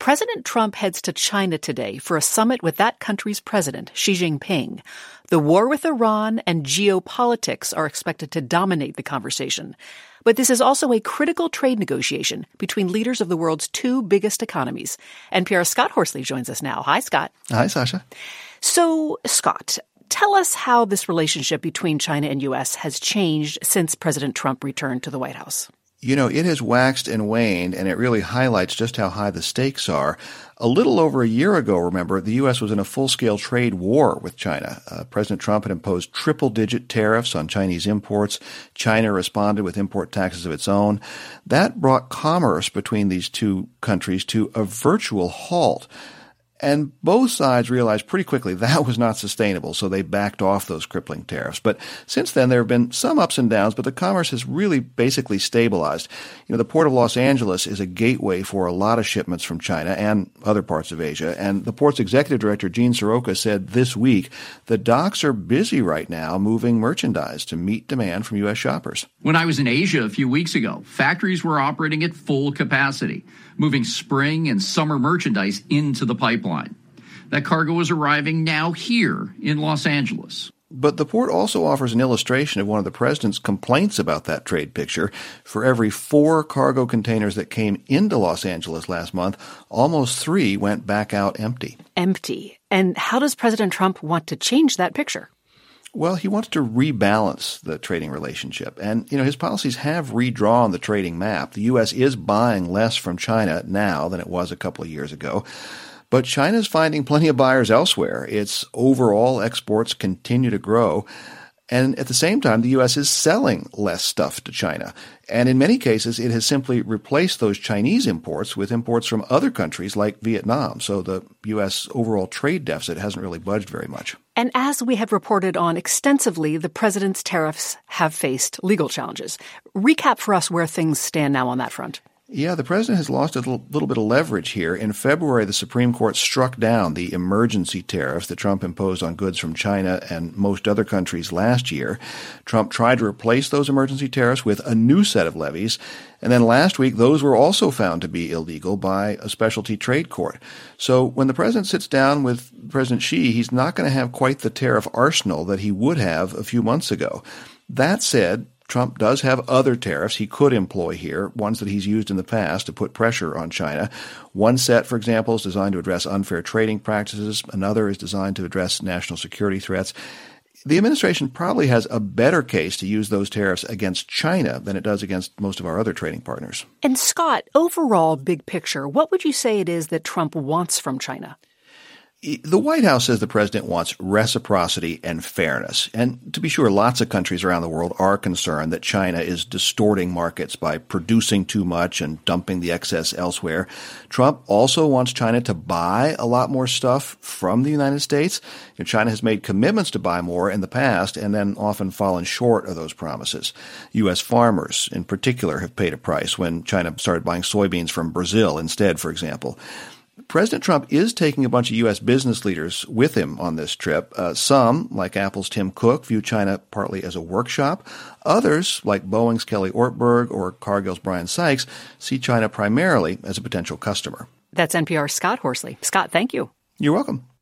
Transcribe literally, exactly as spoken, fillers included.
President Trump heads to China today for a summit with that country's president, Xi Jinping. The war with Iran and geopolitics are expected to dominate the conversation. But this is also a critical trade negotiation between leaders of the world's two biggest economies. N P R's Scott Horsley joins us now. Hi, Scott. Hi, Sasha. So, Scott, tell us how this relationship between China and U S has changed since President Trump returned to the White House. You know, it has waxed and waned, and it really highlights just how high the stakes are. A little over a year ago, remember, the U S was in a full-scale trade war with China. Uh, President Trump had imposed triple-digit tariffs on Chinese imports. China responded with import taxes of its own. That brought commerce between these two countries to a virtual halt. And both sides realized pretty quickly that was not sustainable, so they backed off those crippling tariffs. But since then, there have been some ups and downs, but the commerce has really basically stabilized. You know, the Port of Los Angeles is a gateway for a lot of shipments from China and other parts of Asia. And the port's executive director, Gene Soroka, said this week the docks are busy right now moving merchandise to meet demand from U S shoppers. When I was in Asia a few weeks ago, factories were operating at full capacity, moving spring and summer merchandise into the pipeline. That cargo is arriving now here in Los Angeles. But the port also offers an illustration of one of the president's complaints about that trade picture. For every four cargo containers that came into Los Angeles last month, almost three went back out empty. Empty. And how does President Trump want to change that picture? Well, he wants to rebalance the trading relationship. And, you know, his policies have redrawn the trading map. The U S is buying less from China now than it was a couple of years ago. But China's finding plenty of buyers elsewhere. Its overall exports continue to grow. And at the same time, the U S is selling less stuff to China. And in many cases, it has simply replaced those Chinese imports with imports from other countries like Vietnam. So the U S overall trade deficit hasn't really budged very much. And as we have reported on extensively, the president's tariffs have faced legal challenges. Recap for us where things stand now on that front. Yeah, the president has lost a little, little bit of leverage here. In February, the Supreme Court struck down the emergency tariffs that Trump imposed on goods from China and most other countries last year. Trump tried to replace those emergency tariffs with a new set of levies. And then last week, those were also found to be illegal by a specialty trade court. So when the president sits down with President Xi, he's not going to have quite the tariff arsenal that he would have a few months ago. That said, Trump does have other tariffs he could employ here, ones that he's used in the past to put pressure on China. One set, for example, is designed to address unfair trading practices. Another is designed to address national security threats. The administration probably has a better case to use those tariffs against China than it does against most of our other trading partners. And Scott, overall, big picture, what would you say it is that Trump wants from China? The White House says the president wants reciprocity and fairness. And to be sure, lots of countries around the world are concerned that China is distorting markets by producing too much and dumping the excess elsewhere. Trump also wants China to buy a lot more stuff from the United States. You know, China has made commitments to buy more in the past and then often fallen short of those promises. U S farmers, in particular, have paid a price when China started buying soybeans from Brazil instead, for example. President Trump is taking a bunch of U S business leaders with him on this trip. Uh, some, like Apple's Tim Cook, view China partly as a workshop. Others, like Boeing's Kelly Ortberg or Cargill's Brian Sykes, see China primarily as a potential customer. That's N P R's Scott Horsley. Scott, thank you. You're welcome.